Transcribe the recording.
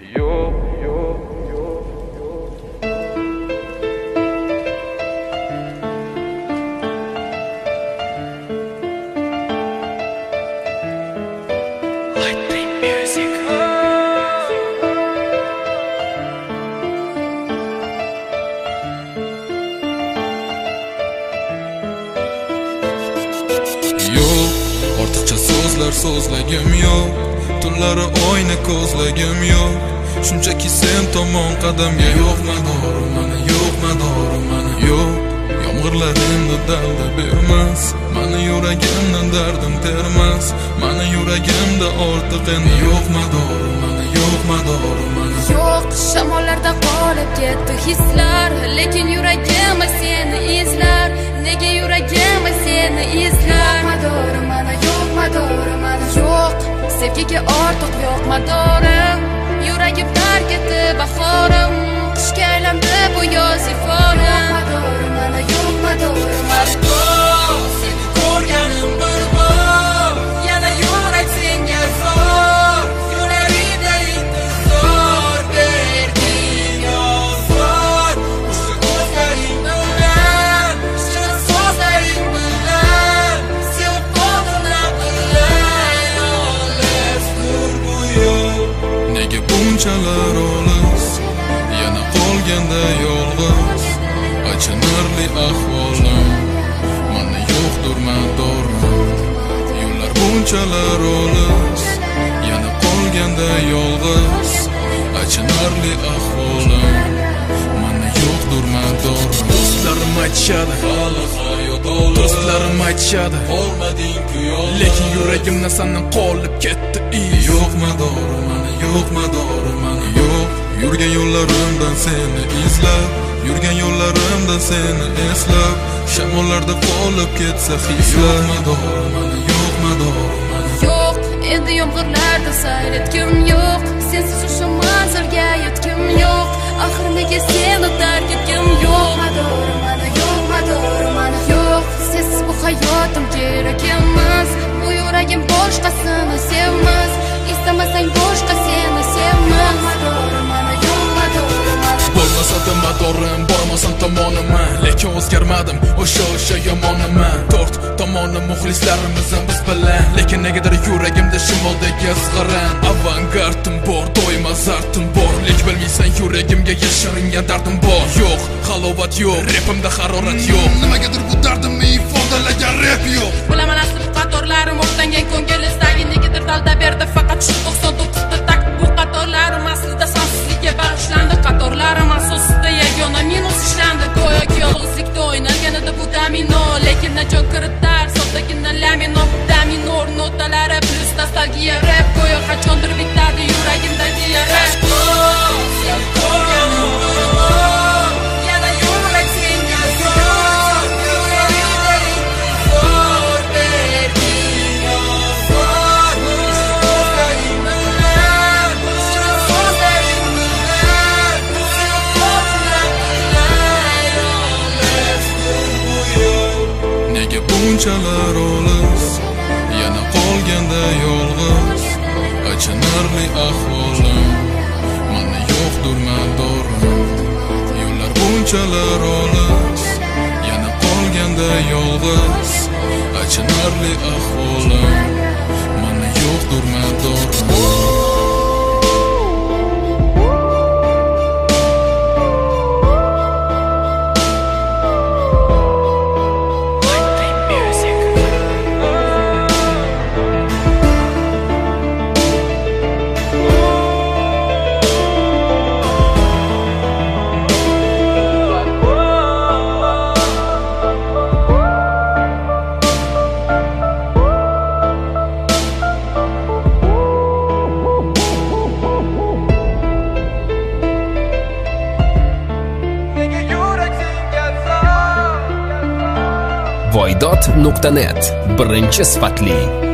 Ortiqcha so'zlar so'zlagim yo'q, tunlari oyna ko'zlagim yo'q. Shunchaki sen tomon qadamga yo'qma dori mani, yo'qma dori mani, yo'q. Yomg'irlarimda dalda bermas, mani yuragimdan dardim termas. Mani yuragimda ortiq endi yo'qma dori mani, yo'qma dori mani. Yo'q, shamollarda qolib ketdi hislar, lekin yuragim seni izlar. Nega yuragim seni izlar? Yo'qma dori mani, yo'qma dori mani, yo'q. Sevgiga ortiq yo'qma dori. Yuragim tark etdi bahorim, qishga aylandi bu yoz iforim. Yo'qma dori mani, yo'qma dori mani. Seni ko'rganim bir bor, yana yurak senga zor. Yuragimda intizor berding yozor. O'sha ko'zlaring bilan, shirin so'zlaring bilan, sevib qoldim naqlay olisdir bu yo'l. Nega bunchalar olis, yana qolganda yolg'iz, achinarli ahvolim, mana yo'qdir madorim. Yo'llar bunchalar olis, yana qolganda yolg'iz, achinarli ahvolim, mana yo'qdir madorim. Do'stlarim aytishadi, hali hayot olis. Do'stlarim aytishadi, olmading-ku yo'l. Lekin yuragimdan sandan qolib ketdi iz. Yo'qma dori mani, yo'qma dori mani, yo'q. Yurgan yo'llarimdan seni izlab, yurgan yo'llarimdan seni eslab, shamollarda qolib ketsa hislar. Yo'qma dori mani, yo'qma dori mani, yo'q. Endi yomg'irlarda sayr etgim yo'q, sensiz o'sha manzilga yetgim yo'q. Axir nega seni tark etgim yo'q? Yo'qma dori mani, yo'qma dori mani, yo'q. Sensiz bu hayotim kerak emas, bu yuragim boshqasini sevmas. İstamasang boshqa seni sevmas. Yo'qma dori mani, yo'qma dori mani. Bo'lmasa madorim, bormasam tomonima, lekin o'zgarmadim, o'sha yomonman. To'rt tomoni muxlislarimizim biz bilan, lekin negadir yuragimda shimoldagi izg'irin. Avangardim bor, doim azartim bor, lek bilmaysan yuragimga yashiringan dardim bor. Yo'q, halovat yo'q, rapimda harorat yo'q. Nimagadir bu dardimni ifodalagan rap yo'q. Bilaman asli qatorlarim o'rtangan ko'ngil istagi negadir dalda berdi, faqat shu 99 ta tak. Bu qatorlarim aslida sonsizlikka bag'ishlandi, qatorlarim asosida yagona minus ishlandi. Go'yoki yolg'izlikda o'ynalganida bu domino, lekin najot kiritar soddagina lamino. Dominor notalari plus nostalgiya rap, go'yo qachondir bitadi yuragimdagi yara. Seni ko'rganim bir bor, yana yurak senga zor. Yuragimda intizor berding yozor. Ko'zlaring bilan, shirin so'zlaring bilan, sevib qoldim naqlay olisdir bu yo'l. Nega bunchalar olis, yana qolganda yolg'iz, achinarli ahvolim, mana yo'qdir madorim. Yo'llar bunchalar olis, yana qolganda yolg'iz, achinarli ahvolim, mana yo'qdir madorim. Voydod.net birinchi sifatli